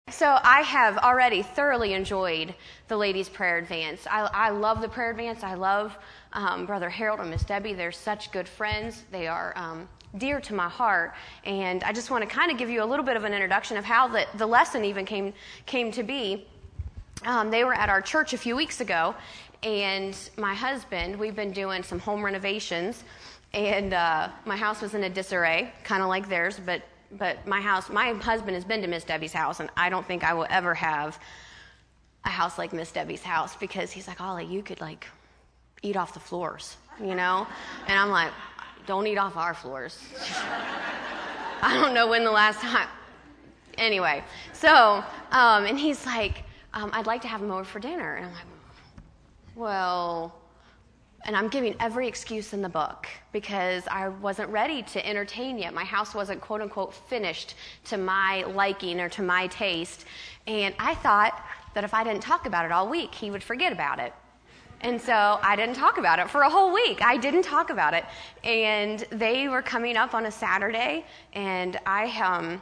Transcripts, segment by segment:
So I have already thoroughly enjoyed the ladies' prayer advance. I love the prayer advance. I love Brother Harold and Miss Debbie. They're such good friends. They are dear to my heart. And I just want to kind of give you a little bit of an introduction of how the lesson even came to be. They were at our church a few weeks ago, and my husband, we've been doing some home renovations, and my house was in a disarray, kind of like theirs, but my husband has been to Miss Debbie's house, and I don't think I will ever have a house like Miss Debbie's house, because he's like, Ollie, you could like eat off the floors, you know? And I'm like, don't eat off our floors. I don't know when the last time. Anyway, so, and he's like, I'd like to have him over for dinner. And I'm like, well, and I'm giving every excuse in the book because I wasn't ready to entertain yet. My house wasn't, quote unquote, finished to my liking or to my taste. And I thought that if I didn't talk about it all week, he would forget about it. And so I didn't talk about it for a whole week. I didn't talk about it. And they were coming up on a Saturday, and I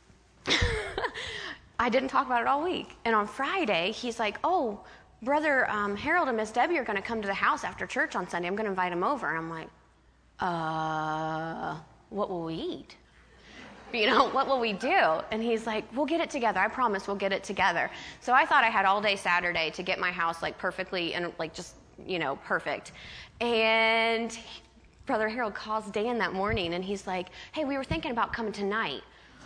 didn't talk about it all week. And on Friday, he's like, oh, Brother Harold and Miss Debbie are going to come to the house after church on Sunday. I'm going to invite them over. And I'm like, what will we eat? You know, what will we do? And he's like, we'll get it together. I promise we'll get it together. So I thought I had all day Saturday to get my house like perfectly and like just, you know, perfect. And Brother Harold calls Dan that morning, and he's like, hey, we were thinking about coming tonight.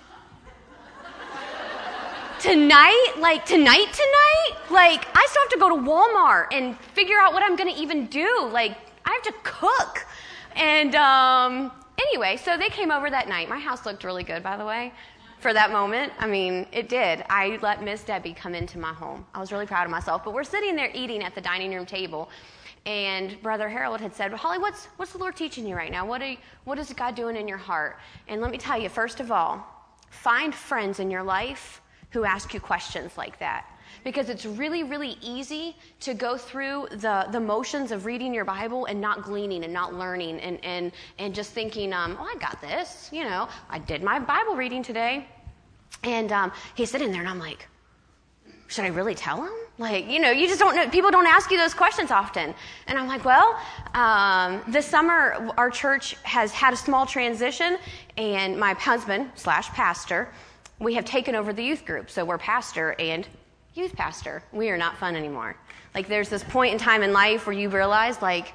Tonight? Like, tonight? Like, I still have to go to Walmart and figure out what I'm going to even do. Like, I have to cook. And anyway, so they came over that night. My house looked really good, by the way, for that moment. I mean, it did. I let Miss Debbie come into my home. I was really proud of myself. But we're sitting there eating at the dining room table, and Brother Harold had said, well, Holly, what's the Lord teaching you right now? What is God doing in your heart? And let me tell you, first of all, find friends in your life who ask you questions like that. Because it's really, really easy to go through the motions of reading your Bible and not gleaning and not learning and just thinking, oh, I got this. You know, I did my Bible reading today. And he's sitting there, and I'm like, should I really tell him? Like, you know, you just don't know. People don't ask you those questions often. And I'm like, well, this summer our church has had a small transition, and my husband / pastor, we have taken over the youth group. So we're pastor and youth pastor. We are not fun anymore. Like, there's this point in time in life where you realize, like,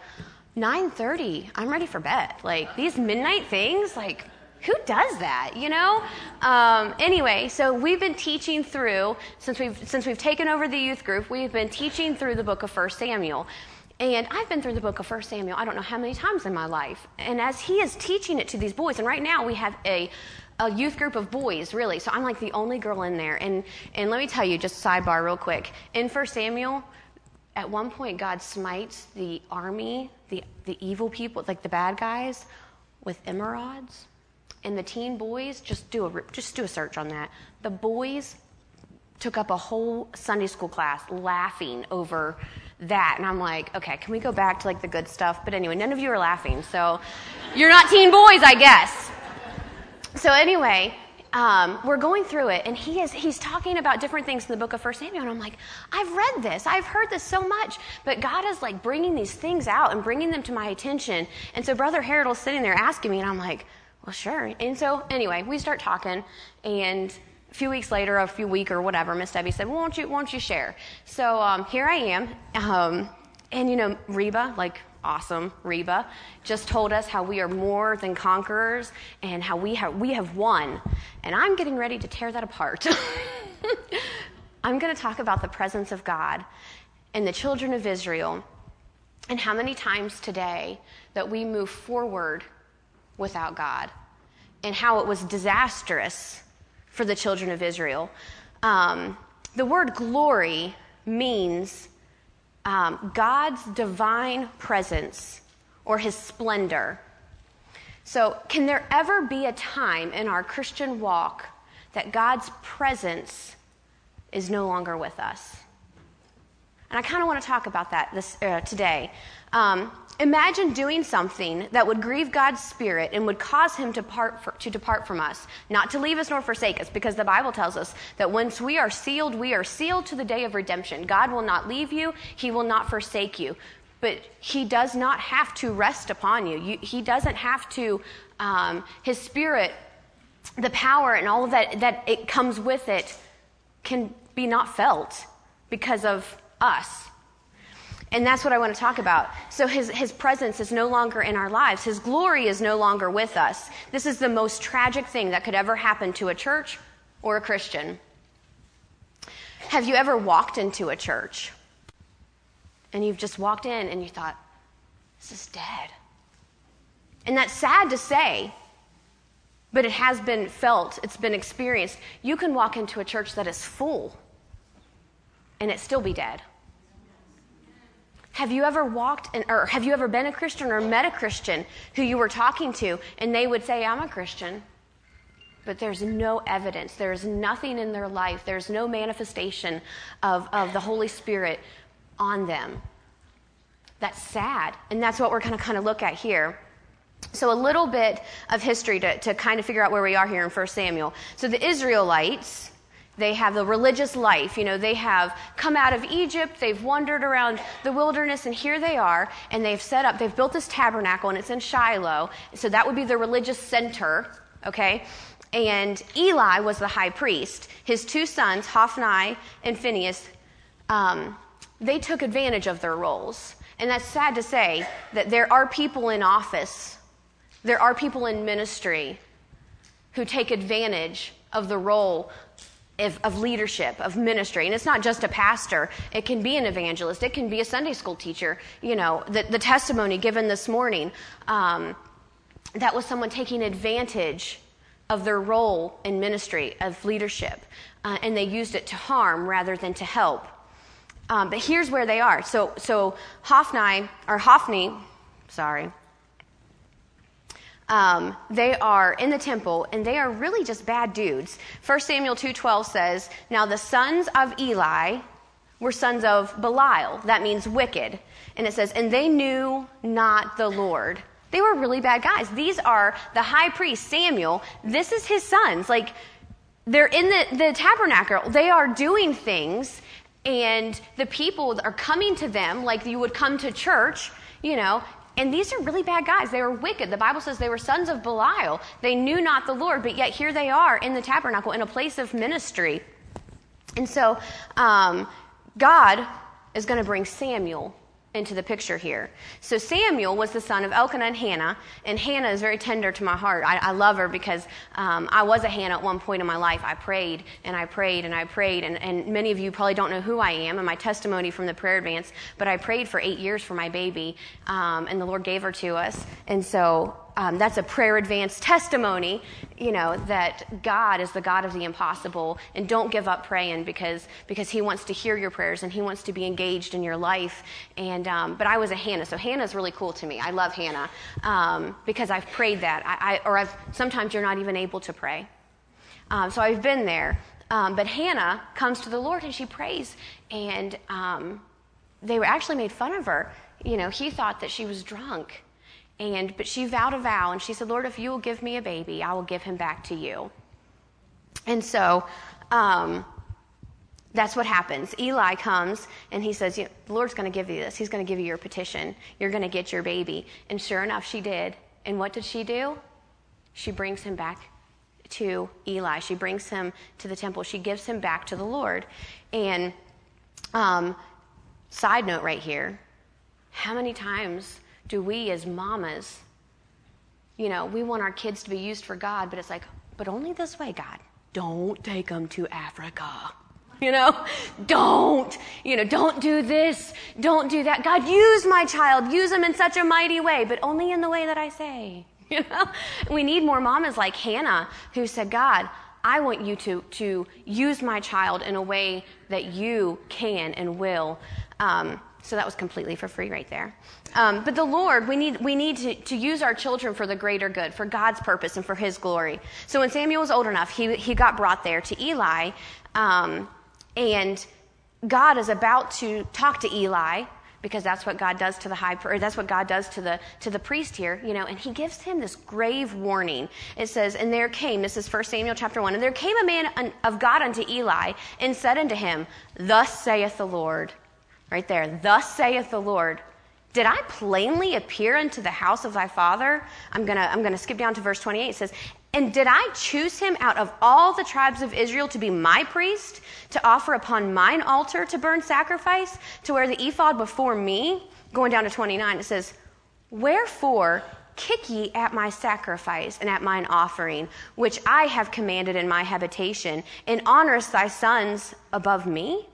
9:30, I'm ready for bed. Like, these midnight things, like, who does that, you know? Anyway, so we've been teaching through, since we've taken over the youth group, we've been teaching through the book of 1 Samuel. And I've been through the book of 1 Samuel, I don't know how many times in my life. And as he is teaching it to these boys, and right now we have a youth group of boys, really. So I'm like the only girl in there. And let me tell you, just sidebar real quick. In 1 Samuel, at one point, God smites the army, the evil people, like the bad guys, with emerods. And the teen boys, just do a search on that. The boys took up a whole Sunday school class laughing over that. And I'm like, okay, can we go back to like the good stuff? But anyway, none of you are laughing. So you're not teen boys, I guess. So anyway, we're going through it, and he's talking about different things in the book of 1 Samuel, and I'm like, I've read this, I've heard this so much, but God is like bringing these things out and bringing them to my attention. And so Brother Harold was sitting there asking me, and I'm like, well, sure. And so anyway, we start talking, and a few weeks later, a few weeks or whatever, Miss Debbie said, well, won't you share? So here I am, and you know, Reba, like, awesome, Reba, just told us how we are more than conquerors and how we have won. And I'm getting ready to tear that apart. I'm going to talk about the presence of God and the children of Israel, and how many times today that we move forward without God, and how it was disastrous for the children of Israel. The word glory means God's divine presence or his splendor. So can there ever be a time in our Christian walk that God's presence is no longer with us? And I kind of want to talk about that today. Imagine doing something that would grieve God's Spirit and would cause him to depart from us, not to leave us nor forsake us, because the Bible tells us that once we are sealed to the day of redemption. God will not leave you. He will not forsake you. But he does not have to rest upon you. He doesn't have to, his Spirit, the power and all of that it comes with it can be not felt because of us. And that's what I want to talk about. So his presence is no longer in our lives. His glory is no longer with us. This is the most tragic thing that could ever happen to a church or a Christian. Have you ever walked into a church and you've just walked in and you thought, this is dead? And that's sad to say, but it has been felt, it's been experienced. You can walk into a church that is full and it still be dead. Have you ever or have you ever been a Christian or met a Christian who you were talking to and they would say, I'm a Christian, but there's no evidence. There's nothing in their life. There's no manifestation of the Holy Spirit on them. That's sad. And that's what we're going to kind of look at here. So a little bit of history to kind of figure out where we are here in 1 Samuel. So the Israelites, they have the religious life. They have come out of Egypt. They've wandered around the wilderness, and here they are, and they've built this tabernacle, and it's in Shiloh. So that would be the religious center, okay? And Eli was the high priest. His two sons, Hophni and Phinehas, they took advantage of their roles. And that's sad to say that there are people in office, there are people in ministry who take advantage of the role of leadership, of ministry. And it's not just a pastor. It can be an evangelist. It can be a Sunday school teacher. The testimony given this morning, that was someone taking advantage of their role in ministry, of leadership. And they used it to harm rather than to help. But here's where they are. So Hophni, they are in the temple, and they are really just bad dudes. 1 Samuel 2:12 says, now the sons of Eli were sons of Belial. That means wicked. And it says, and they knew not the Lord. They were really bad guys. These are the high priest, Samuel. This is his sons. Like, they're in the tabernacle. They are doing things, and the people are coming to them like you would come to church, And these are really bad guys. They were wicked. The Bible says they were sons of Belial. They knew not the Lord, but yet here they are in the tabernacle in a place of ministry. And so God is going to bring Samuel into the picture here. So Samuel was the son of Elkanah and Hannah is very tender to my heart. I love her because I was a Hannah at one point in my life. I prayed and I prayed and I prayed, and many of you probably don't know who I am and my testimony from the prayer advance, but I prayed for 8 years for my baby, and the Lord gave her to us. And so that's a prayer advance testimony, that God is the God of the impossible, and don't give up praying because he wants to hear your prayers and he wants to be engaged in your life. And but I was a Hannah, so Hannah's really cool to me. I love Hannah because I've prayed that. Sometimes you're not even able to pray. So I've been there. But Hannah comes to the Lord and she prays, and they were actually made fun of her. He thought that she was drunk. But she vowed a vow, and she said, Lord, if you will give me a baby, I will give him back to you. And so that's what happens. Eli comes, and he says, the Lord's going to give you this. He's going to give you your petition. You're going to get your baby. And sure enough, she did. And what did she do? She brings him back to Eli. She brings him to the temple. She gives him back to the Lord. And side note right here, how many times do we as mamas, we want our kids to be used for God, but it's like, but only this way, God. Don't take them to Africa. Don't do this. Don't do that. God, use my child. Use them in such a mighty way, but only in the way that I say. We need more mamas like Hannah who said, God, I want you to use my child in a way that you can and will. So that was completely for free right there. But the Lord, we need to use our children for the greater good, for God's purpose and for his glory. So when Samuel was old enough, he got brought there to Eli, and God is about to talk to Eli because that's what God does to that's what God does to the priest here, and he gives him this grave warning. It says, and there came, this is 1 Samuel chapter 1, and there came a man of God unto Eli and said unto him, thus saith the Lord. Right there, thus saith the Lord. Did I plainly appear unto the house of thy father? I'm gonna skip down to verse 28. It says, and did I choose him out of all the tribes of Israel to be my priest, to offer upon mine altar to burn sacrifice, to wear the ephod before me? Going down to 29, it says, wherefore kick ye at my sacrifice and at mine offering, which I have commanded in my habitation, and honorest thy sons above me?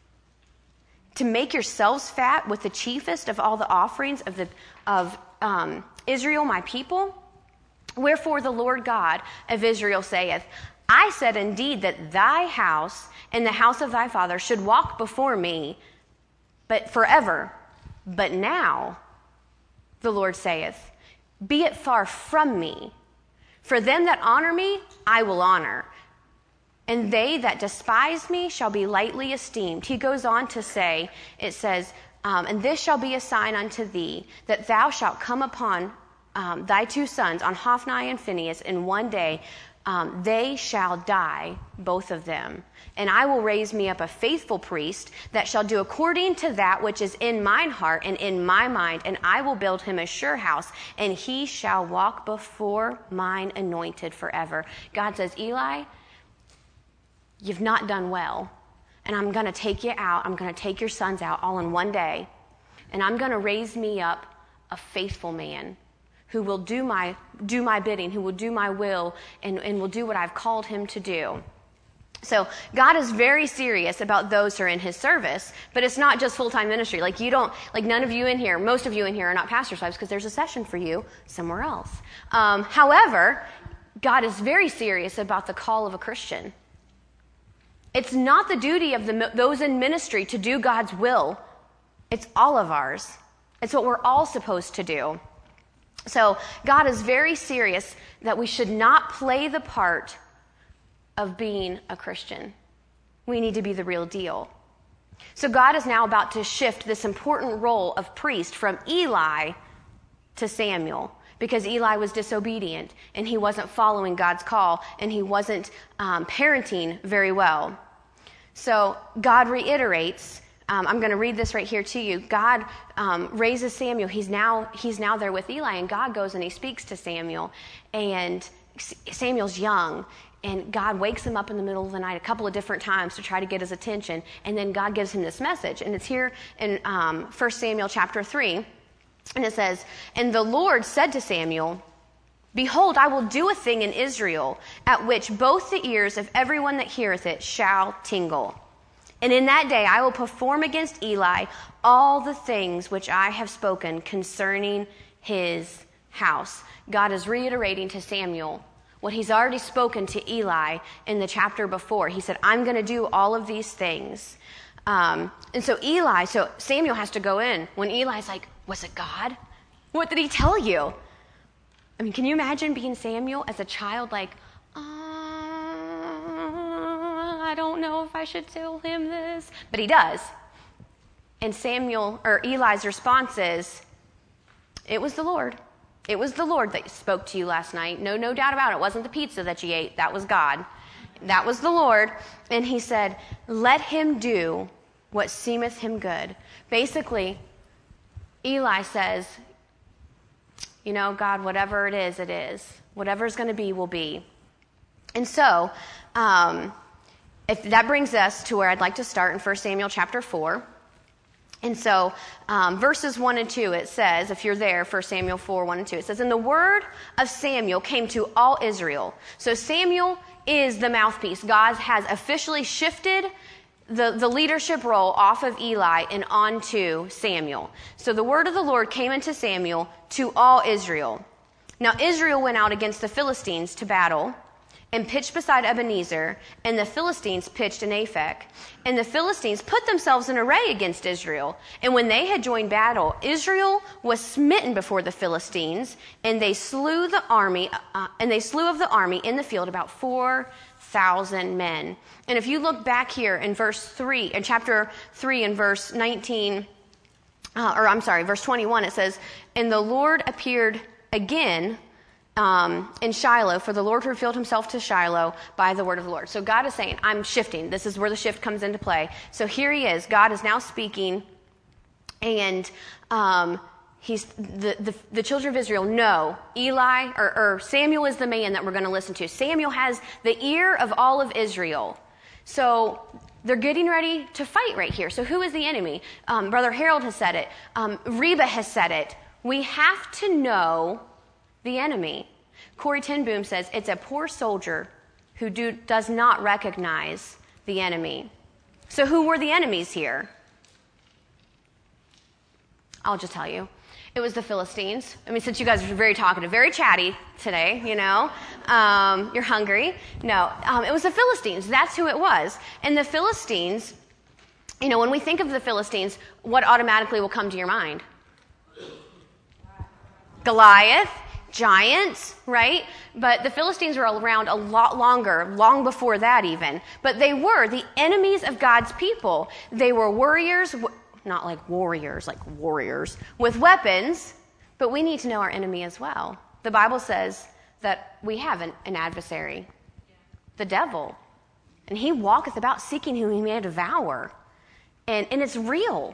To make yourselves fat with the chiefest of all the offerings of Israel, my people? Wherefore the Lord God of Israel saith, I said indeed that thy house and the house of thy father should walk before me, but forever. But now, the Lord saith, be it far from me. For them that honor me, I will honor. And they that despise me shall be lightly esteemed. He goes on to say, it says, and this shall be a sign unto thee, that thou shalt come upon thy two sons, on Hophni and Phinehas, in one day. They shall die, both of them. And I will raise me up a faithful priest that shall do according to that which is in mine heart and in my mind. And I will build him a sure house, and he shall walk before mine anointed forever. God says, Eli, you've not done well, and I'm going to take you out. I'm going to take your sons out all in one day, and I'm going to raise me up a faithful man who will do my bidding, who will do my will, and will do what I've called him to do. So God is very serious about those who are in his service, but it's not just full-time ministry. None of you in here, most of you in here are not pastor's wives because there's a session for you somewhere else. However, God is very serious about the call of a Christian. It's not the duty of those in ministry to do God's will. It's all of ours. It's what we're all supposed to do. So God is very serious that we should not play the part of being a Christian. We need to be the real deal. So God is now about to shift this important role of priest from Eli to Samuel, because Eli was disobedient and he wasn't following God's call and he wasn't parenting very well. So God reiterates, I'm going to read this right here to you. God raises Samuel. He's now there with Eli, and God goes and he speaks to Samuel. And Samuel's young, and God wakes him up in the middle of the night a couple of different times to try to get his attention. And then God gives him this message. And it's here in 1 Samuel chapter 3. And it says, and the Lord said to Samuel, behold, I will do a thing in Israel, at which both the ears of everyone that heareth it shall tingle. And in that day I will perform against Eli all the things which I have spoken concerning his house. God is reiterating to Samuel what he's already spoken to Eli in the chapter before. He said, I'm going to do all of these things. And so Samuel has to go in. When Eli's like, was it God? What did he tell you? I mean, can you imagine being Samuel as a child, like, I don't know if I should tell him this. But he does. And Eli's response is, it was the Lord. It was the Lord that spoke to you last night. No doubt about it. It wasn't the pizza that you ate. That was God. That was the Lord. And he said, let him do what seemeth him good. Basically, Eli says, God, whatever it is, it is. Whatever's going to be, will be. And so, if that brings us to where I'd like to start in 1 Samuel chapter 4. And so, verses 1 and 2, it says, if you're there, 1 Samuel 4, 1 and 2, it says, and the word of Samuel came to all Israel. So Samuel is the mouthpiece. God has officially shifted the leadership role off of Eli and onto Samuel. So the word of the Lord came into Samuel to all Israel. Now Israel went out against the Philistines to battle and pitched beside Ebenezer, and the Philistines pitched in Aphek. And the Philistines put themselves in array against Israel. And when they had joined battle, Israel was smitten before the Philistines, and they slew of the army in the field about 4,000 men. And if you look back here in chapter 3 and verse 19, verse 21, it says, and the Lord appeared again in Shiloh, for the Lord revealed himself to Shiloh by the word of the Lord. So God is saying, I'm shifting. This is where the shift comes into play. So here he is. God is now speaking, and he's the children of Israel know Eli or Samuel is the man that we're going to listen to. Samuel has the ear of all of Israel. So they're getting ready to fight right here. So who is the enemy? Brother Harold has said it. Reba has said it. We have to know the enemy. Corrie ten Boom says it's a poor soldier who does not recognize the enemy. So who were the enemies here? I'll just tell you. It was the Philistines. I mean, since you guys are very talkative, very chatty today, you're hungry. No, it was the Philistines. That's who it was. And the Philistines, when we think of the Philistines, what automatically will come to your mind? Goliath, giants, right? But the Philistines were around a lot longer, long before that even. But they were the enemies of God's people. They were warriors, not like warriors, like warriors, with weapons, but we need to know our enemy as well. The Bible says that we have an adversary, the devil, and he walketh about seeking whom he may devour. And it's real.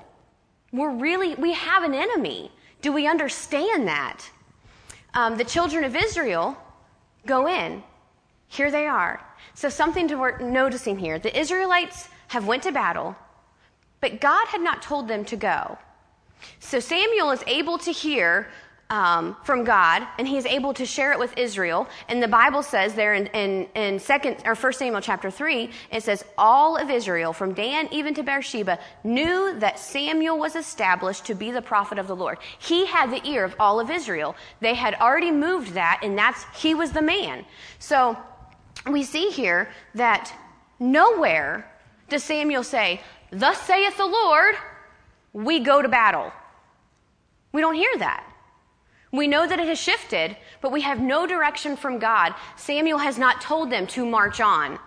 We have an enemy. Do we understand that? The children of Israel go in. Here they are. So something to worth noticing here. The Israelites have went to battle, but God had not told them to go. So Samuel is able to hear from God, and he's able to share it with Israel. And the Bible says there in 1 Samuel chapter 3, it says, all of Israel, from Dan even to Beersheba, knew that Samuel was established to be the prophet of the Lord. He had the ear of all of Israel. They had already moved that, and he was the man. So we see here that nowhere does Samuel say, thus saith the Lord, we go to battle. We don't hear that. We know that it has shifted, but we have no direction from God. Samuel has not told them to march on.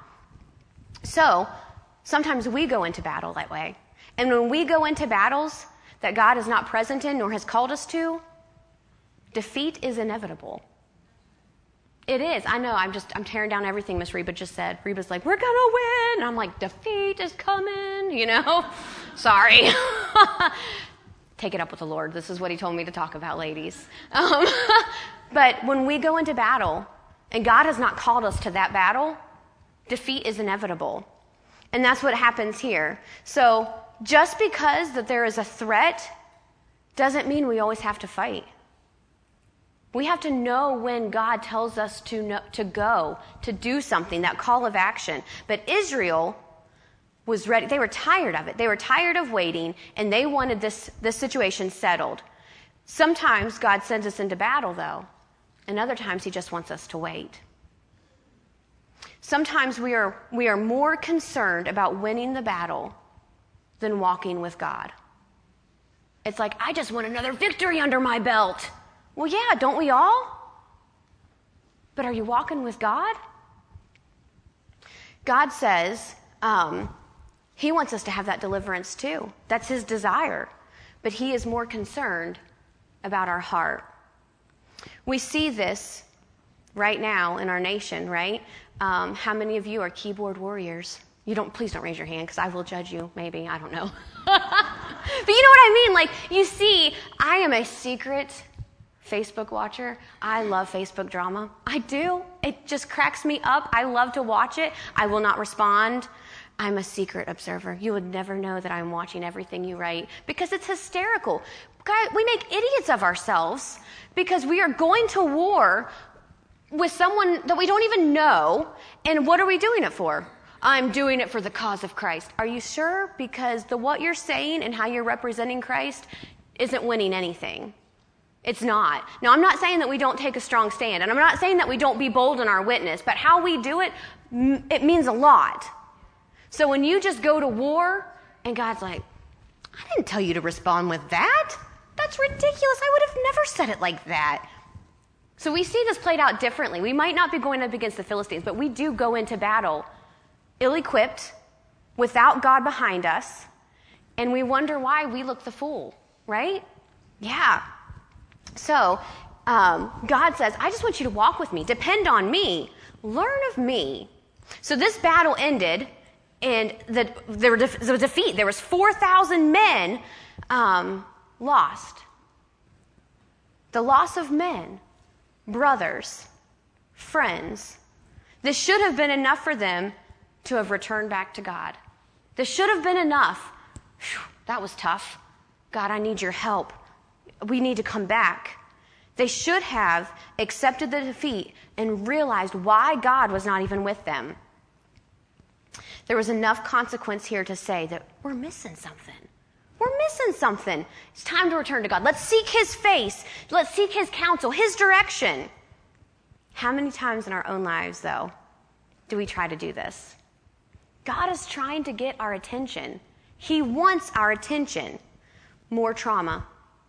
So sometimes we go into battle that way. And when we go into battles that God is not present in nor has called us to, defeat is inevitable. It is. I know. I'm tearing down everything Miss Reba just said. Reba's like, we're going to win. And I'm like, defeat is coming, Sorry. Take it up with the Lord. This is what he told me to talk about, ladies. But when we go into battle, and God has not called us to that battle, defeat is inevitable. And that's what happens here. So just because that there is a threat doesn't mean we always have to fight. We have to know when God tells us to go, to do something, that call of action. But Israel was ready. They were tired of it. They were tired of waiting, and they wanted this situation settled. Sometimes God sends us into battle, though, and other times he just wants us to wait. Sometimes we are more concerned about winning the battle than walking with God. It's like, I just want another victory under my belt. Well, yeah, don't we all? But are you walking with God? God says he wants us to have that deliverance too. That's his desire. But he is more concerned about our heart. We see this right now in our nation, right? How many of you are keyboard warriors? Please don't raise your hand because I will judge you, maybe. I don't know. But you know what I mean? Like, you see, I am a secret Facebook watcher. I love Facebook drama. I do. It just cracks me up. I love to watch it. I will not respond. I'm a secret observer. You would never know that I'm watching everything you write because it's hysterical. God, we make idiots of ourselves because we are going to war with someone that we don't even know. And what are we doing it for? I'm doing it for the cause of Christ. Are you sure? Because what you're saying and how you're representing Christ isn't winning anything. It's not. Now, I'm not saying that we don't take a strong stand, and I'm not saying that we don't be bold in our witness, but how we do it, it means a lot. So when you just go to war, and God's like, I didn't tell you to respond with that. That's ridiculous. I would have never said it like that. So we see this played out differently. We might not be going up against the Philistines, but we do go into battle ill-equipped, without God behind us, and we wonder why we look the fool. right? Yeah. So God says, I just want you to walk with me. Depend on me. Learn of me. So this battle ended, and there was a defeat. There was 4,000 men lost. The loss of men, brothers, friends. This should have been enough for them to have returned back to God. This should have been enough. Whew, that was tough. God, I need your help. We need to come back. They should have accepted the defeat and realized why God was not even with them. There was enough consequence here to say that we're missing something. We're missing something. It's time to return to God. Let's seek his face. Let's seek his counsel, his direction. How many times in our own lives, though, do we try to do this? God is trying to get our attention. He wants our attention. More trauma,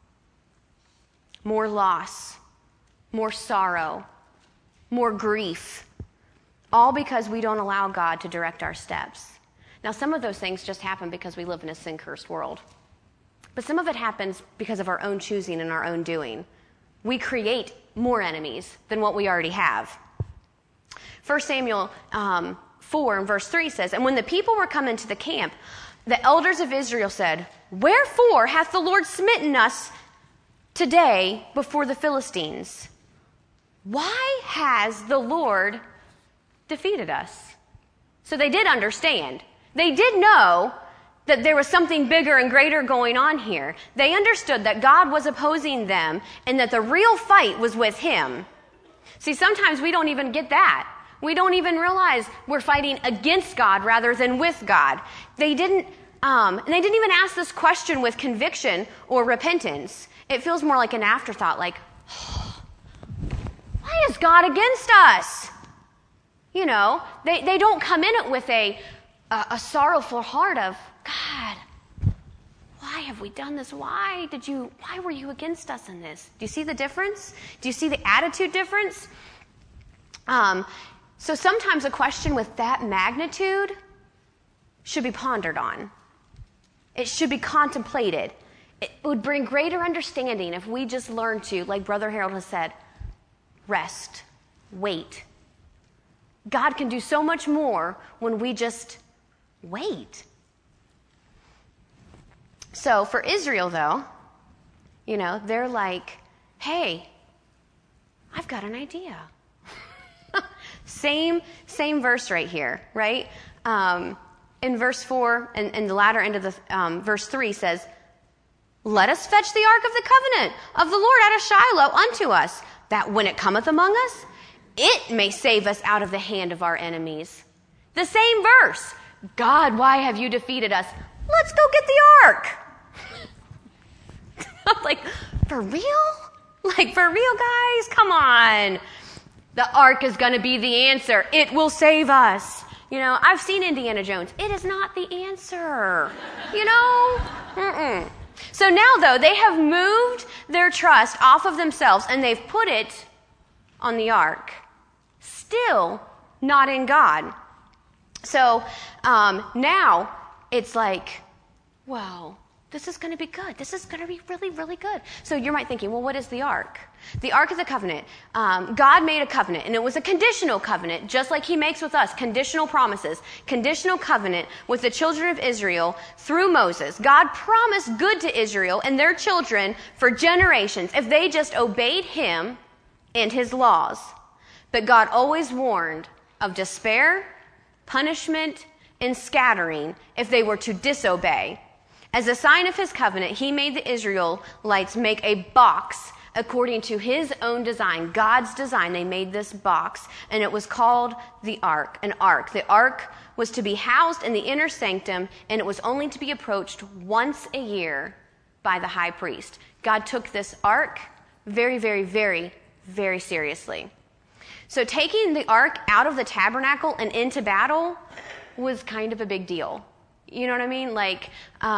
more loss, more sorrow, more grief, all because we don't allow God to direct our steps. Now, some of those things just happen because we live in a sin-cursed world. But some of it happens because of our own choosing and our own doing. We create more enemies than what we already have. 1 Samuel 4 and verse 3 says, And when the people were come into the camp, the elders of Israel said, Wherefore hath the Lord smitten us today before the Philistines? Why has the Lord defeated us? So they did understand. They did know that there was something bigger and greater going on here. They understood that God was opposing them and that the real fight was with him. See, sometimes we don't even get that. We don't even realize we're fighting against God rather than with God. They didn't even ask this question with conviction or repentance. It feels more like an afterthought, like, why is God against us? You know, they don't come in it with a sorrowful heart of, God, why have we done this? Why were you against us in this? Do you see the difference? Do you see the attitude difference? So sometimes a question with that magnitude should be pondered on. It should be contemplated. It would bring greater understanding if we just learned to, like Brother Harold has said, rest, wait. God can do so much more when we just wait. So for Israel, though, you know, they're like, hey, I've got an idea. Same verse right here, right? In verse 4, and the latter end of the verse 3 says, Let us fetch the ark of the covenant of the Lord out of Shiloh unto us, that when it cometh among us, it may save us out of the hand of our enemies. The same verse. God, why have you defeated us? Let's go get the ark. I'm like, for real? Like, for real, guys? Come on. The ark is going to be the answer. It will save us. You know, I've seen Indiana Jones. It is not the answer. You know? Mm-mm. So now, though, they have moved their trust off of themselves and they've put it on the ark. Still not in God. So now it's like, wow, this is going to be good. This is going to be really, really good. So you might be thinking, well, what is the ark? The ark is a covenant. God made a covenant, and it was a conditional covenant, just like he makes with us, conditional promises, conditional covenant with the children of Israel through Moses. God promised good to Israel and their children for generations if they just obeyed him and his laws. But God always warned of despair, punishment, and scattering if they were to disobey. As a sign of his covenant, he made the Israelites make a box according to his own design, God's design. They made this box, and it was called the ark, an ark. The ark was to be housed in the inner sanctum, and it was only to be approached once a year by the high priest. God took this ark very, very, very, very seriously. So taking the ark out of the tabernacle and into battle was kind of a big deal. You know what I mean? Like,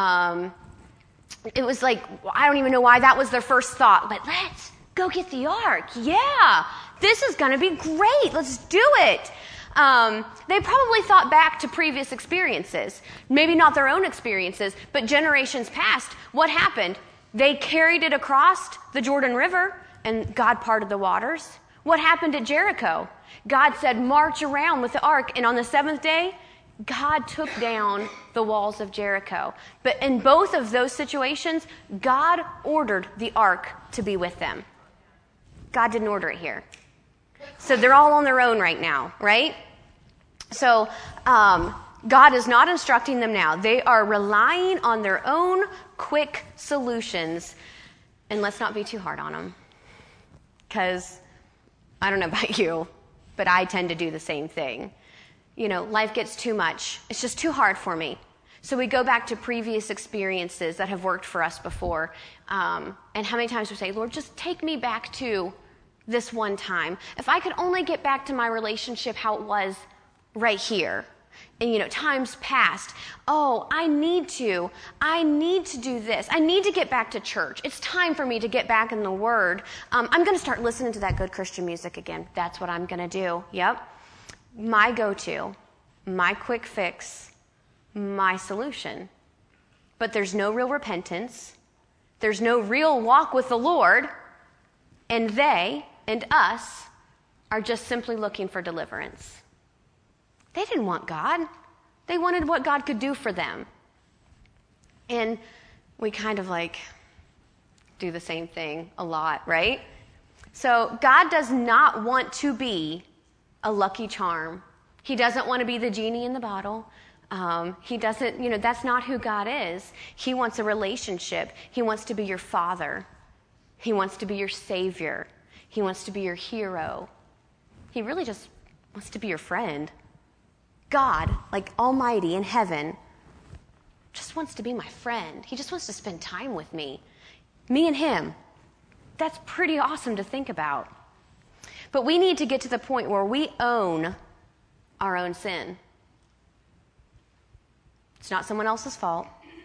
it was like, I don't even know why that was their first thought, but let's go get the ark. Yeah, this is going to be great. Let's do it. They probably thought back to previous experiences, maybe not their own experiences, but generations past. What happened? They carried it across the Jordan River, and God parted the waters. What happened at Jericho? God said, march around with the ark, and on the seventh day, God took down the walls of Jericho. But in both of those situations, God ordered the ark to be with them. God didn't order it here. So they're all on their own right now, right? So God is not instructing them now. They are relying on their own quick solutions. And let's not be too hard on them. Because I don't know about you, but I tend to do the same thing. You know, life gets too much. It's just too hard for me. So we go back to previous experiences that have worked for us before. And how many times we say, Lord, just take me back to this one time. If I could only get back to my relationship how it was right here. And, you know, times past. Oh, I need to do this. I need to get back to church. It's time for me to get back in the Word. I'm going to start listening to that good Christian music again. That's what I'm going to do. Yep. My go-to, my quick fix, my solution. But there's no real repentance. There's no real walk with the Lord. And they and us are just simply looking for deliverance. They didn't want God. They wanted what God could do for them. And we kind of like do the same thing a lot, right? So God does not want to be a lucky charm. He doesn't want to be the genie in the bottle. He doesn't, that's not who God is. He wants a relationship. He wants to be your father. He wants to be your savior. He wants to be your hero. He really just wants to be your friend. God, like Almighty in heaven, just wants to be my friend. He just wants to spend time with me. Me and him. That's pretty awesome to think about. But we need to get to the point where we own our own sin. It's not someone else's fault.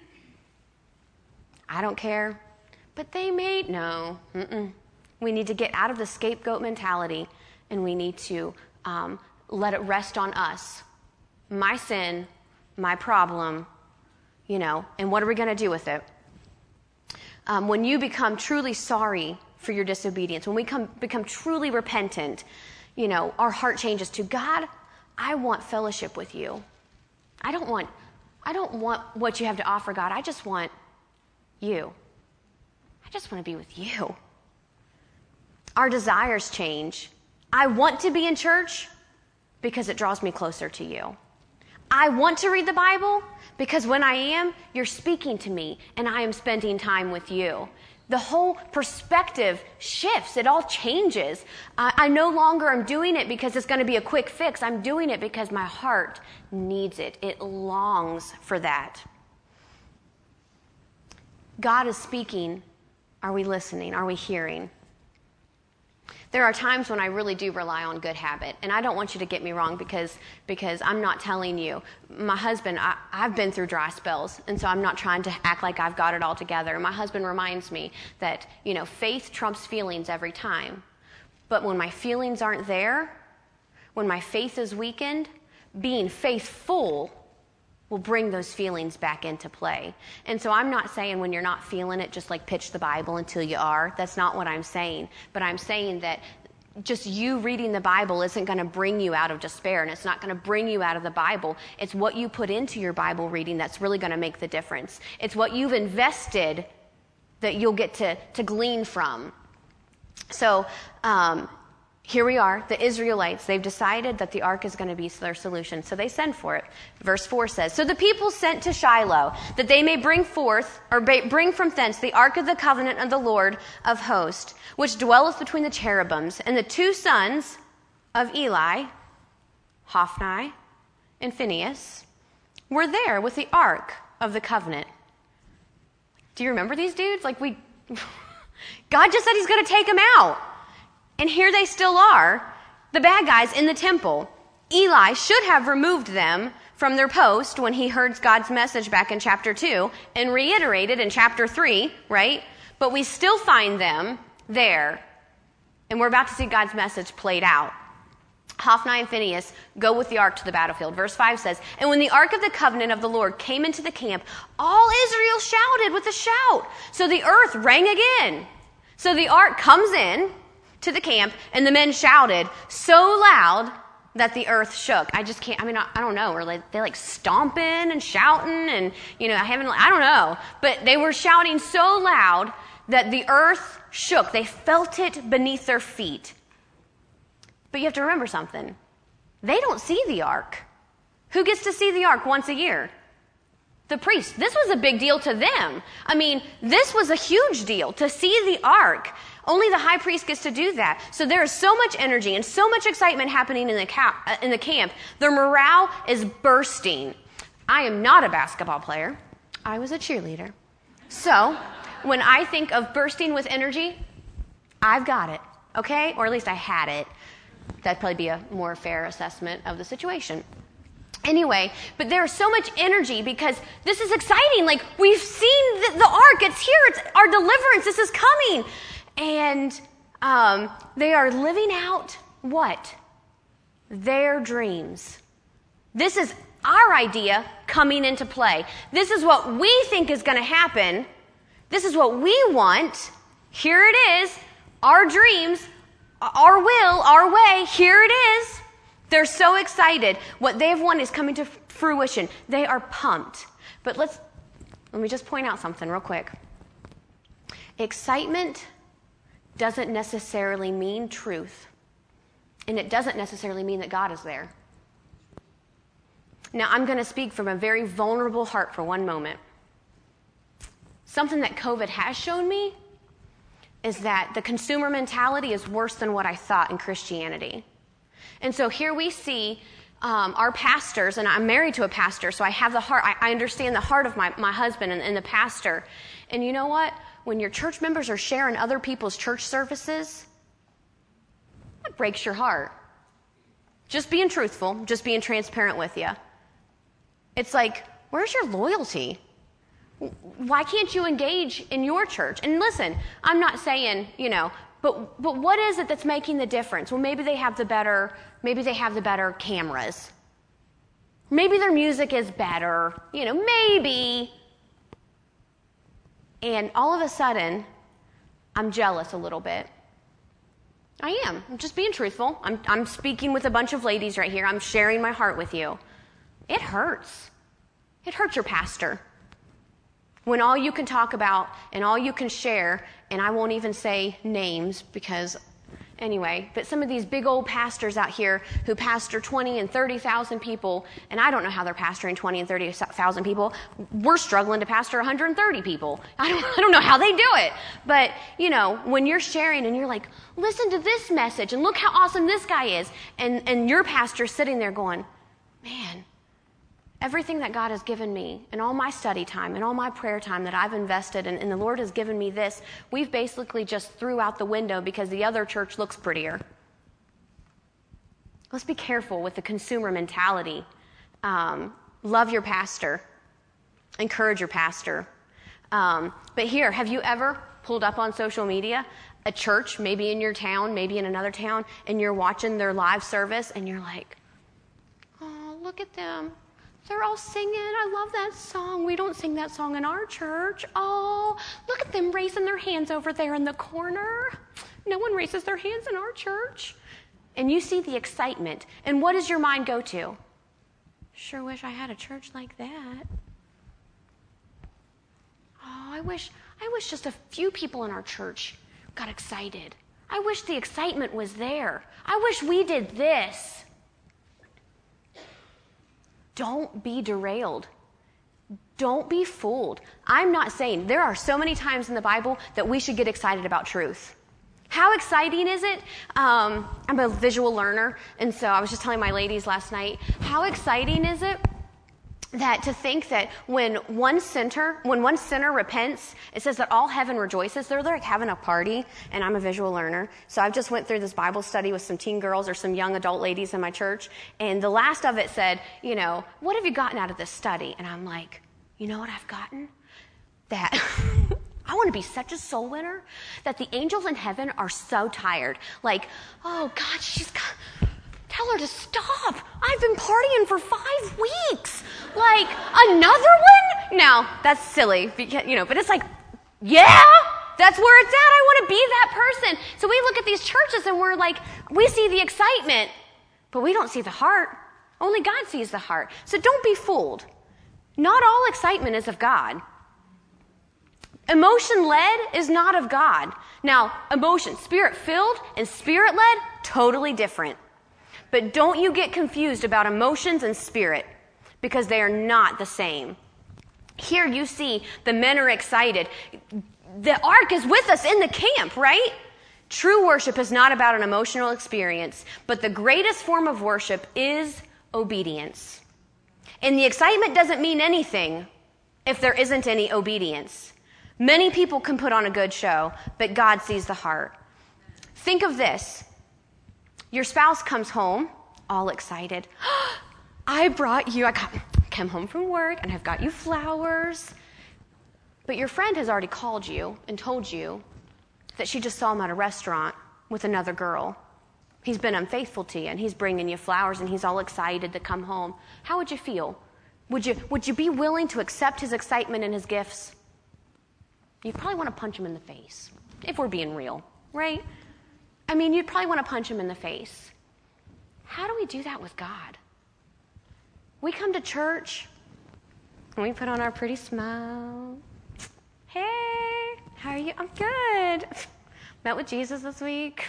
I don't care. But they made, no. We need to get out of the scapegoat mentality, and we need to let it rest on us. My sin, my problem, and what are we going to do with it? When you become truly sorry for your disobedience, when we become truly repentant, our heart changes to, God, I want fellowship with you. I don't want what you have to offer, God. I just want you. I just want to be with you. Our desires change. I want to be in church because it draws me closer to you. I want to read the Bible because when I am, you're speaking to me and I am spending time with you. The whole perspective shifts. It all changes. I no longer am doing it because it's going to be a quick fix. I'm doing it because my heart needs it. It longs for that. God is speaking. Are we listening? Are we hearing? There are times when I really do rely on good habit. And I don't want you to get me wrong because I'm not telling you. My husband, I've been through dry spells, and so I'm not trying to act like I've got it all together. My husband reminds me that, faith trumps feelings every time. But when my feelings aren't there, when my faith is weakened, being faithful will bring those feelings back into play. And so I'm not saying when you're not feeling it, just like pitch the Bible until you are. That's not what I'm saying. But I'm saying that just you reading the Bible isn't going to bring you out of despair, and it's not going to bring you out of the Bible. It's what you put into your Bible reading that's really going to make the difference. It's what you've invested that you'll get to glean from. So, here we are, the Israelites. They've decided that the ark is going to be their solution, so they send for it. Verse 4 says, So the people sent to Shiloh, that they may bring from thence the ark of the covenant of the Lord of hosts, which dwelleth between the cherubims. And the two sons of Eli, Hophni and Phinehas, were there with the ark of the covenant. Do you remember these dudes? God just said he's going to take them out. And here they still are, the bad guys in the temple. Eli should have removed them from their post when he heard God's message back in chapter 2 and reiterated in chapter 3, right? But we still find them there. And we're about to see God's message played out. Hophni and Phinehas go with the ark to the battlefield. Verse 5 says, "And when the ark of the covenant of the Lord came into the camp, all Israel shouted with a shout. So the earth rang again." So the ark comes in to the camp, and the men shouted so loud that the earth shook. I don't know. Were they like stomping and shouting and, I don't know. But they were shouting so loud that the earth shook. They felt it beneath their feet. But you have to remember something. They don't see the ark. Who gets to see the ark once a year? The priest. This was a big deal to them. This was a huge deal to see the ark. Only the high priest gets to do that. So there is so much energy and so much excitement happening in the camp. Their morale is bursting. I am not a basketball player. I was a cheerleader. So when I think of bursting with energy, I've got it, okay? Or at least I had it. That'd probably be a more fair assessment of the situation. Anyway, but there's so much energy because this is exciting. Like, we've seen the ark. It's here. It's our deliverance. This is coming. And they are living out what? Their dreams. This is our idea coming into play. This is what we think is going to happen. This is what we want. Here it is. Our dreams, our will, our way. Here it is. They're so excited. What they've won is coming to fruition. They are pumped. But let me just point out something real quick. Excitement doesn't necessarily mean truth. And it doesn't necessarily mean that God is there. Now, I'm going to speak from a very vulnerable heart for one moment. Something that COVID has shown me is that the consumer mentality is worse than what I thought in Christianity. And so here we see our pastors, and I'm married to a pastor, so I have the heart, I understand the heart of my husband and the pastor. And you know what? When your church members are sharing other people's church services, that breaks your heart. Just being truthful, just being transparent with you. It's like, where's your loyalty? Why can't you engage in your church? And listen, I'm not saying, but what is it that's making the difference? Well, maybe they have the better cameras. Maybe their music is better, maybe. And all of a sudden, I'm jealous a little bit. I am. I'm just being truthful. I'm speaking with a bunch of ladies right here. I'm sharing my heart with you. It hurts. It hurts your pastor. When all you can talk about and all you can share, and I won't even say names because, anyway, but some of these big old pastors out here who pastor 20 and 30,000 people, and I don't know how they're pastoring 20 and 30,000 people. We're struggling to pastor 130 people. I don't know how they do it. But, when you're sharing and you're like, listen to this message and look how awesome this guy is, and your pastor's sitting there going, man, everything that God has given me and all my study time and all my prayer time that I've invested and the Lord has given me this, we've basically just threw out the window because the other church looks prettier. Let's be careful with the consumer mentality. Love your pastor. Encourage your pastor. But here, have you ever pulled up on social media a church, maybe in your town, maybe in another town, and you're watching their live service and you're like, oh, look at them. They're all singing. I love that song. We don't sing that song in our church. Oh, look at them raising their hands over there in the corner. No one raises their hands in our church. And you see the excitement. And what does your mind go to? Sure wish I had a church like that. Oh, I wish just a few people in our church got excited. I wish the excitement was there. I wish we did this. Don't be derailed. Don't be fooled. I'm not saying there are so many times in the Bible that we should get excited about truth. How exciting is it? I'm a visual learner, and so I was just telling my ladies last night, how exciting is it that to think that when one sinner repents, it says that all heaven rejoices. They're like having a party, and I'm a visual learner. So I've just went through this Bible study with some teen girls or some young adult ladies in my church, and the last of it said, what have you gotten out of this study? And I'm like, you know what I've gotten? That I want to be such a soul winner that the angels in heaven are so tired. Like, oh God, Tell her to stop. I've been partying for 5 weeks. Like, another one? No, that's silly, because, but it's like, yeah, that's where it's at. I want to be that person. So we look at these churches and we're like, we see the excitement, but we don't see the heart. Only God sees the heart. So don't be fooled. Not all excitement is of God. Emotion-led is not of God. Now, emotion, spirit-filled and spirit-led, totally different. But don't you get confused about emotions and spirit, because they are not the same. Here you see the men are excited. The ark is with us in the camp, right? True worship is not about an emotional experience, but the greatest form of worship is obedience. And the excitement doesn't mean anything if there isn't any obedience. Many people can put on a good show, but God sees the heart. Think of this. Your spouse comes home, all excited. I came home from work and I've got you flowers. But your friend has already called you and told you that she just saw him at a restaurant with another girl. He's been unfaithful to you and he's bringing you flowers and he's all excited to come home. How would you feel? Would you be willing to accept his excitement and his gifts? You'd probably want to punch him in the face, if we're being real, right? I mean, you'd probably want to punch him in the face. How do we do that with God? We come to church and we put on our pretty smile. Hey, how are you? I'm good. Met with Jesus this week.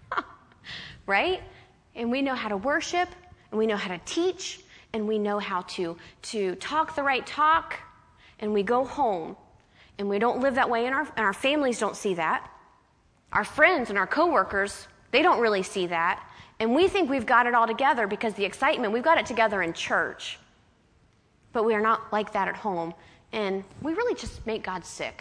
Right? And we know how to worship, and we know how to teach, and we know how to talk the right talk, and we go home. And we don't live that way, and our families don't see that. Our friends and our coworkers, they don't really see that. And we think we've got it all together because the excitement, we've got it together in church. But we are not like that at home. And we really just make God sick.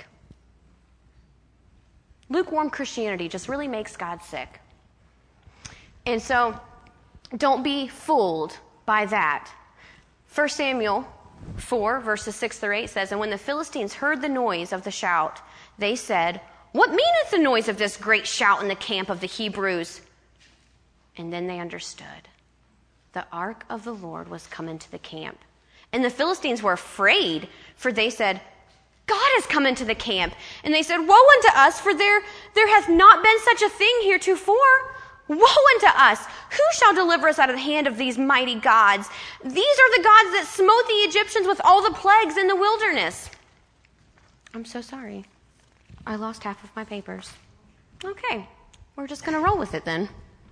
Lukewarm Christianity just really makes God sick. And so, don't be fooled by that. 1 Samuel 4, verses 6 through 8 says, "And when the Philistines heard the noise of the shout, they said, 'What meaneth the noise of this great shout in the camp of the Hebrews?' And then they understood. The ark of the Lord was come into the camp. And the Philistines were afraid, for they said, 'God has come into the camp.' And they said, 'Woe unto us, for there hath not been such a thing heretofore. Woe unto us! Who shall deliver us out of the hand of these mighty gods? These are the gods that smote the Egyptians with all the plagues in the wilderness.'" I'm so sorry. I lost half of my papers. Okay, we're just going to roll with it then.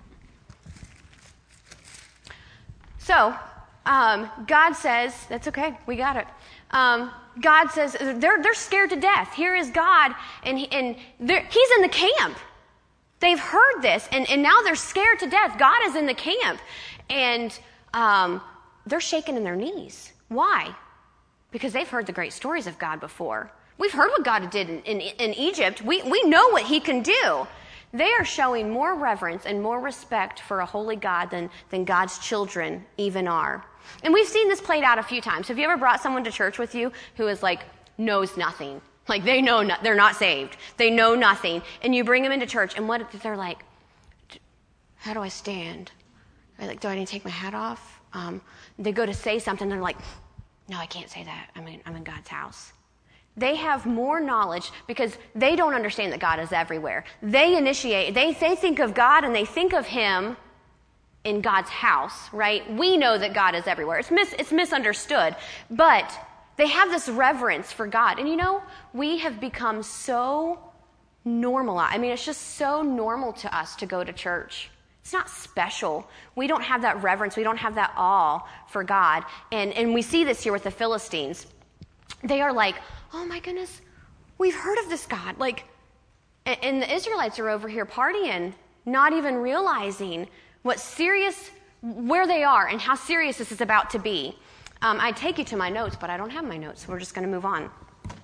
So, God says, that's okay, we got it. God says, they're scared to death. Here is God, and he's in the camp. They've heard this, and now they're scared to death. God is in the camp, and they're shaking in their knees. Why? Because they've heard the great stories of God before. We've heard what God did in Egypt. We know what he can do. They are showing more reverence and more respect for a holy God than God's children even are. And we've seen this played out a few times. Have you ever brought someone to church with you who is like, knows nothing? Like they know they're not saved. They know nothing. And you bring them into church, and what they're like, how do I stand? Like, do I need to take my hat off? They go to say something, they're like, no, I can't say that. I'm in God's house. They have more knowledge because they don't understand that God is everywhere. They think of God and they think of him in God's house, right? We know that God is everywhere. It's misunderstood, but they have this reverence for God. And we have become so normalized. I mean, it's just so normal to us to go to church. It's not special. We don't have that reverence. We don't have that awe for God. And we see this here with the Philistines. They are like, oh my goodness, we've heard of this God. And the Israelites are over here partying, not even realizing where they are and how serious this is about to be. I take you to my notes, but I don't have my notes, so we're just going to move on.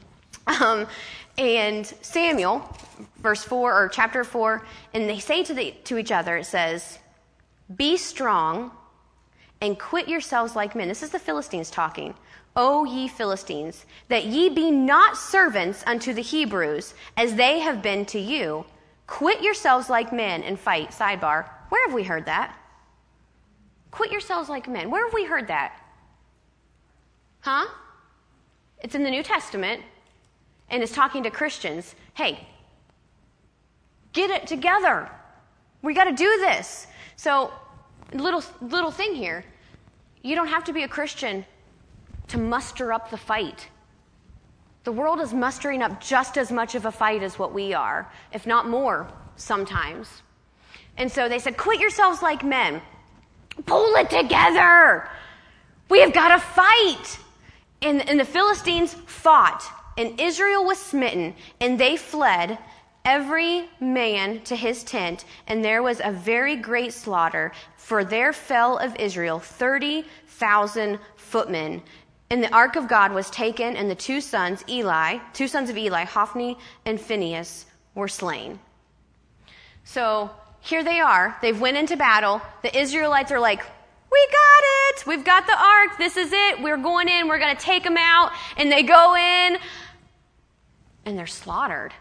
And Samuel, verse 4 or chapter 4, and they say to each other, it says, "Be strong and quit yourselves like men." This is the Philistines talking. "O ye Philistines, that ye be not servants unto the Hebrews, as they have been to you. Quit yourselves like men and fight." Sidebar, where have we heard that? Quit yourselves like men. Where have we heard that? Huh? It's in the New Testament, and it's talking to Christians. Hey, get it together. We got to do this. So, little thing here. You don't have to be a Christian to muster up the fight. The world is mustering up just as much of a fight as what we are, if not more, sometimes. And so they said, quit yourselves like men. Pull it together. We have got to fight. And the Philistines fought, and Israel was smitten, and they fled, every man to his tent, and there was a very great slaughter, for there fell of Israel 30,000 footmen. And the ark of God was taken, and the two sons of Eli, Hophni and Phinehas, were slain. So here they are. They've went into battle. The Israelites are like, we got it. We've got the ark. This is it. We're going in. We're going to take them out. And they go in, and they're slaughtered.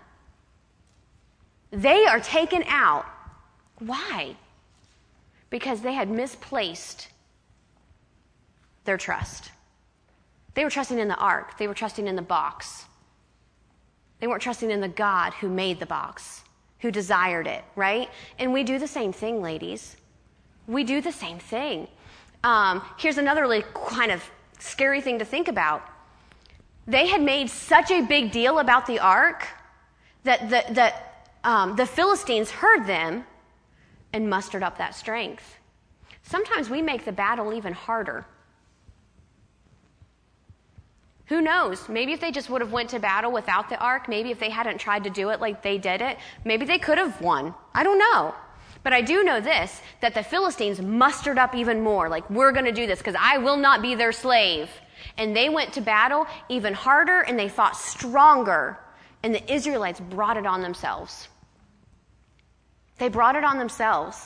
They are taken out. Why? Because they had misplaced their trust. They were trusting in the ark. They were trusting in the box. They weren't trusting in the God who made the box, who desired it, right? And we do the same thing, ladies. We do the same thing. Here's another really kind of scary thing to think about. They had made such a big deal about the ark that the Philistines heard them and mustered up that strength. Sometimes we make the battle even harder. Who knows? Maybe if they just would have went to battle without the ark, maybe if they hadn't tried to do it like they did it, maybe they could have won. I don't know. But I do know this, that the Philistines mustered up even more, like, we're going to do this because I will not be their slave. And they went to battle even harder, and they fought stronger, and the Israelites brought it on themselves. They brought it on themselves.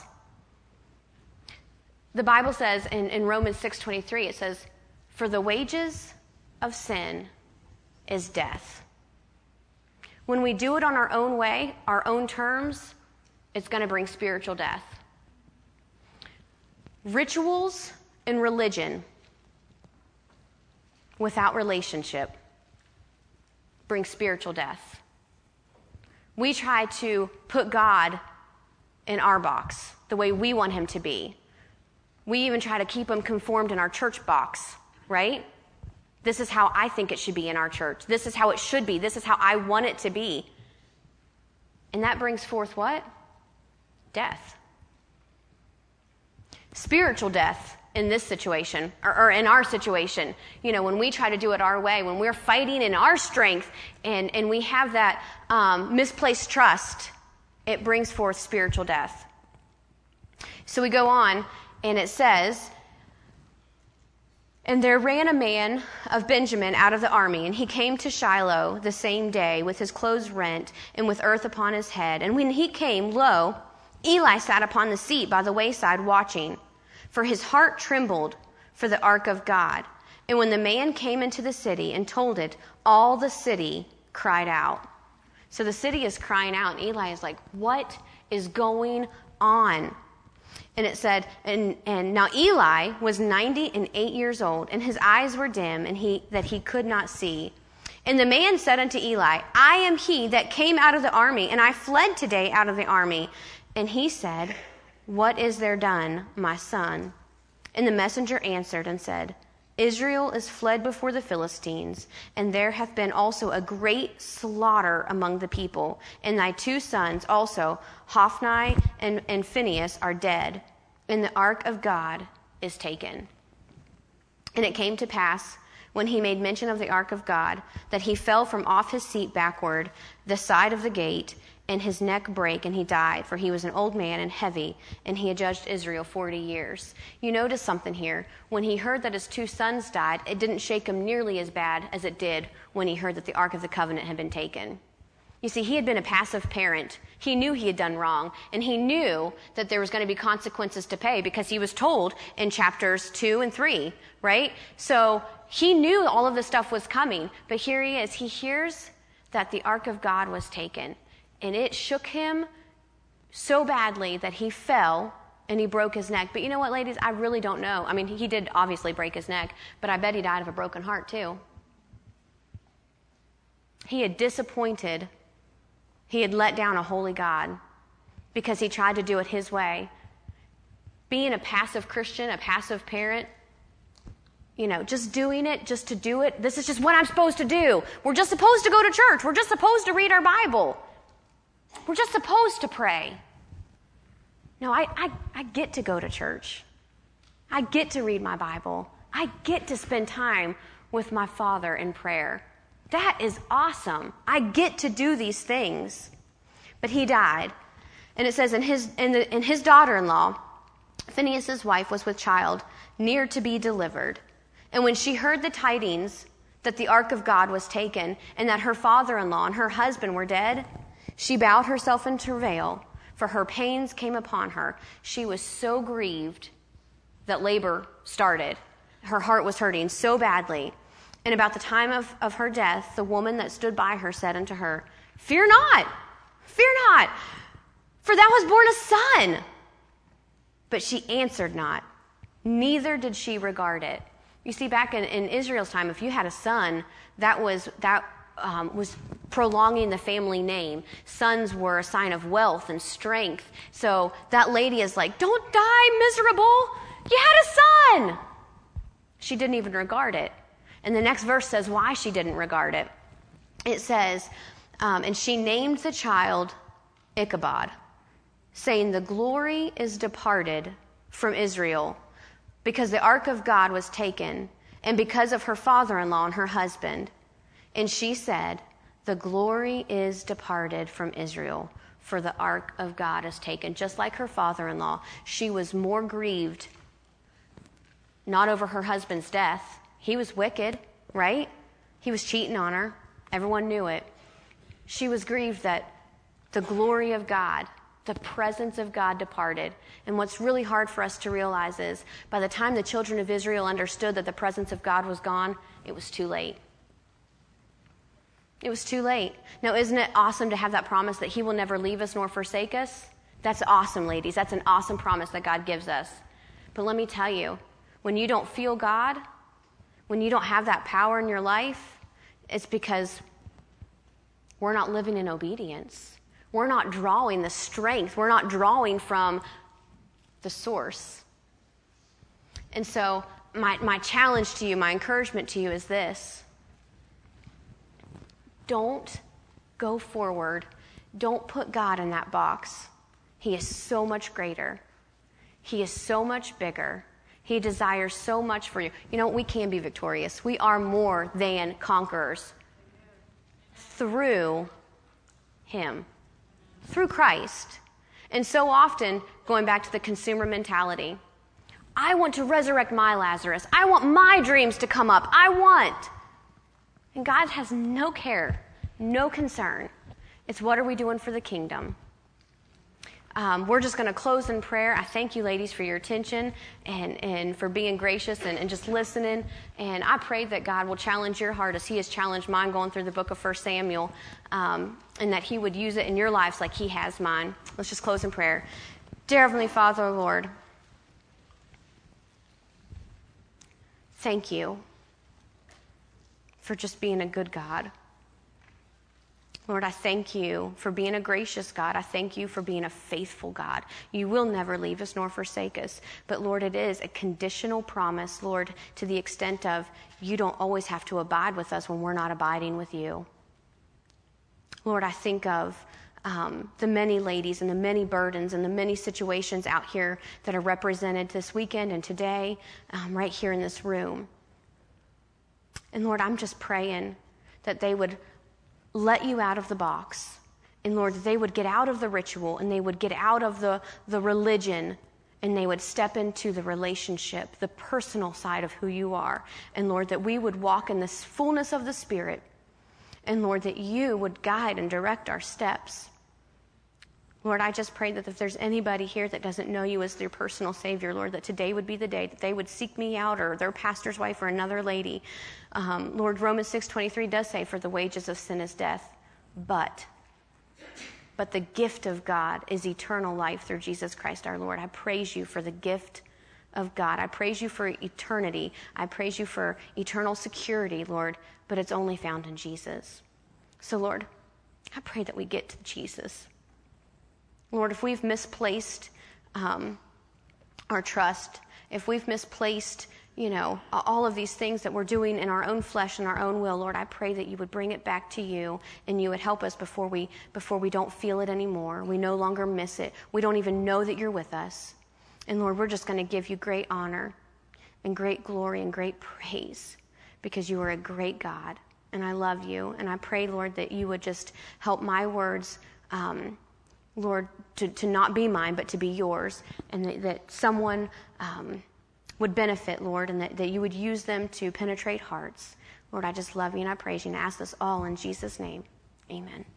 The Bible says in Romans 6:23, it says, for the wages of sin is death. When we do it on our own way, our own terms, it's going to bring spiritual death. Rituals and religion without relationship bring spiritual death. We try to put God in our box, the way we want him to be. We even try to keep him conformed in our church box, right? This is how I think it should be in our church. This is how it should be. This is how I want it to be. And that brings forth what? Death. Spiritual death in this situation, or in our situation. You know, when we try to do it our way, when we're fighting in our strength and we have that misplaced trust, it brings forth spiritual death. So we go on, and it says, and there ran a man of Benjamin out of the army, and he came to Shiloh the same day with his clothes rent and with earth upon his head. And when he came, lo, Eli sat upon the seat by the wayside watching, for his heart trembled for the ark of God. And when the man came into the city and told it, all the city cried out. So the city is crying out, and Eli is like, what is going on? And it said, and now Eli was 98 years old, and his eyes were dim, and he could not see. And the man said unto Eli, I am he that came out of the army, and I fled today out of the army. And he said, what is there done, my son? And the messenger answered and said, Israel is fled before the Philistines, and there hath been also a great slaughter among the people. And thy two sons also, Hophni and Phinehas, are dead, and the ark of God is taken. And it came to pass, when he made mention of the ark of God, that he fell from off his seat backward, the side of the gate, and his neck brake, and he died, for he was an old man and heavy, and he had judged Israel 40 years. You notice something here. When he heard that his two sons died, it didn't shake him nearly as bad as it did when he heard that the Ark of the Covenant had been taken. You see, he had been a passive parent. He knew he had done wrong, and he knew that there was going to be consequences to pay because he was told in chapters 2 and 3, right? So he knew all of this stuff was coming, but here he is. He hears that the Ark of God was taken. And it shook him so badly that he fell and he broke his neck. But you know what, ladies? I really don't know. I mean, he did obviously break his neck, but I bet he died of a broken heart too. He had disappointed, he had let down a holy God because he tried to do it his way. Being a passive Christian, a passive parent, just doing it just to do it. This is just what I'm supposed to do. We're just supposed to go to church. We're just supposed to read our Bible. We're just supposed to pray. No, I get to go to church. I get to read my Bible. I get to spend time with my Father in prayer. That is awesome. I get to do these things. But he died. And it says, in his daughter-in-law, Phinehas' wife was with child, near to be delivered. And when she heard the tidings that the ark of God was taken, and that her father-in-law and her husband were dead, she bowed herself in travail, for her pains came upon her. She was so grieved that labor started. Her heart was hurting so badly. And about the time of her death, the woman that stood by her said unto her, fear not, for thou hast borne a son. But she answered not, neither did she regard it. You see, back in Israel's time, if you had a son, that was prolonging the family name. Sons were a sign of wealth and strength. So that lady is like, don't die miserable. You had a son. She didn't even regard it. And the next verse says why she didn't regard it. It says, and she named the child Ichabod, saying, the glory is departed from Israel, because the ark of God was taken, and because of her father-in-law and her husband. And she said, the glory is departed from Israel, for the ark of God is taken. Just like her father-in-law, she was more grieved, not over her husband's death. He was wicked, right? He was cheating on her. Everyone knew it. She was grieved that the glory of God, the presence of God departed. And what's really hard for us to realize is by the time the children of Israel understood that the presence of God was gone, it was too late. It was too late. Now, isn't it awesome to have that promise that he will never leave us nor forsake us? That's awesome, ladies. That's an awesome promise that God gives us. But let me tell you, when you don't feel God, when you don't have that power in your life, it's because we're not living in obedience. We're not drawing the strength. We're not drawing from the source. And so my challenge to you, my encouragement to you is this. Don't go forward. Don't put God in that box. He is so much greater. He is so much bigger. He desires so much for you. You know, we can be victorious. We are more than conquerors through him, through Christ. And so often, going back to the consumer mentality, I want to resurrect my Lazarus. I want my dreams to come up. And God has no care, no concern. It's what are we doing for the kingdom? We're just going to close in prayer. I thank you, ladies, for your attention and for being gracious and just listening. And I pray that God will challenge your heart as he has challenged mine going through the book of 1 Samuel, and that he would use it in your lives like he has mine. Let's just close in prayer. Dear Heavenly Father, Lord, thank you for just being a good God. Lord, I thank you for being a gracious God. I thank you for being a faithful God. You will never leave us nor forsake us. But Lord, it is a conditional promise, Lord, to the extent of you don't always have to abide with us when we're not abiding with you. Lord, I think of the many ladies and the many burdens and the many situations out here that are represented this weekend and today, right here in this room. And Lord, I'm just praying that they would let you out of the box. And Lord, they would get out of the ritual and they would get out of the religion and they would step into the relationship, the personal side of who you are. And Lord, that we would walk in this fullness of the Spirit. And Lord, that you would guide and direct our steps. Lord, I just pray that if there's anybody here that doesn't know you as their personal Savior, Lord, that today would be the day that they would seek me out or their pastor's wife or another lady. Lord, Romans 6:23 does say, for the wages of sin is death, but but the gift of God is eternal life through Jesus Christ our Lord. I praise you for the gift of God. I praise you for eternity. I praise you for eternal security, Lord, but it's only found in Jesus. So, Lord, I pray that we get to Jesus. Lord, if we've misplaced our trust, if we've misplaced, all of these things that we're doing in our own flesh and our own will, Lord, I pray that you would bring it back to you and you would help us before we don't feel it anymore. We no longer miss it. We don't even know that you're with us. And Lord, we're just going to give you great honor and great glory and great praise because you are a great God. And I love you. And I pray, Lord, that you would just help my words, Lord, to not be mine, but to be yours. And that someone would benefit, Lord, and that you would use them to penetrate hearts. Lord, I just love you and I praise you and I ask this all in Jesus' name. Amen.